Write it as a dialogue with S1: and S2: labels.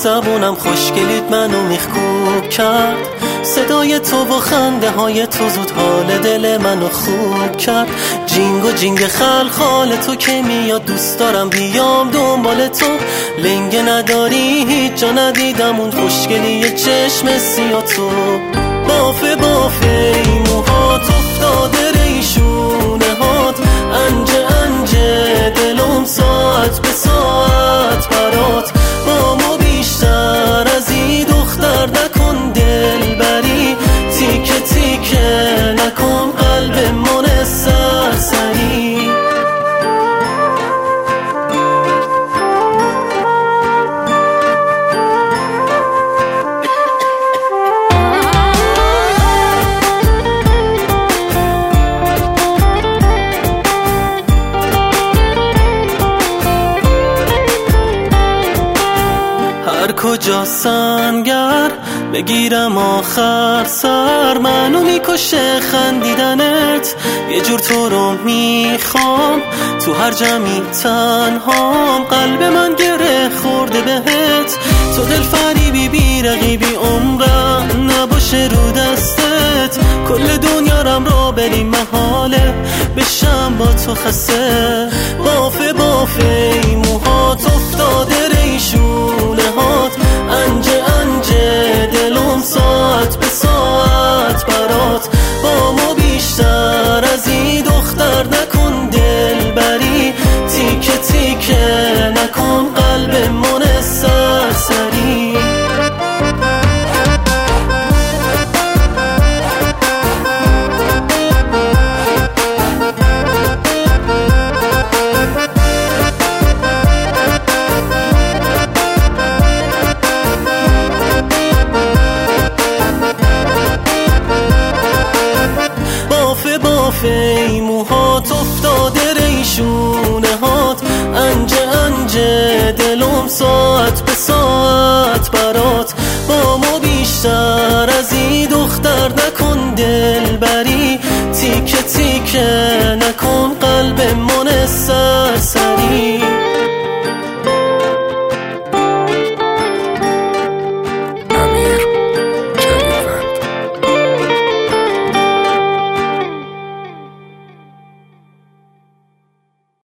S1: زبونم خوشگلیت منو میخکوب کرد، صدای تو و خنده های تو زود حال دل منو خوب کرد. جینگ و جینگ خلخال تو که میاد دوست دارم بیام دنبال تو، لنگه نداری هیچ جا ندیدم اون خوشگلی چشم سیاه تو. بافه بافه ای موهات افتاده ریشونه هات، انجه انجه دلم ساعت به ساعت برات. با ما بیشتر از این دختر نکن دل بری، تیکه تیکه نکن قلب من سرسری. هر کجا سنگر بگیرم آخر سر، منو میکشه خندیدنت، یه جور تو رو میخوام تو هر جمعی تنهام. قلب من گره خورده بهت، تو دل فریبی بی رقیبی، عمرم نباشه رو دستت. کل دنیا رم را بریم محاله بشم با تو خسته. بافه بافه ای موهات افتاده ریشونه هات، انجه انجه دلم ساعت به ساعت برات. با ما بیشتر از این دختر نکن دل بری، تیکه تیکه نکن قلب من سرسری. ای موهات افتاده ریشونه هات، انجه انجه دلم ساعت به ساعت برات. با ما بیشتر از این دختر نکن دل بری، تیکه تیکه نکن قلب من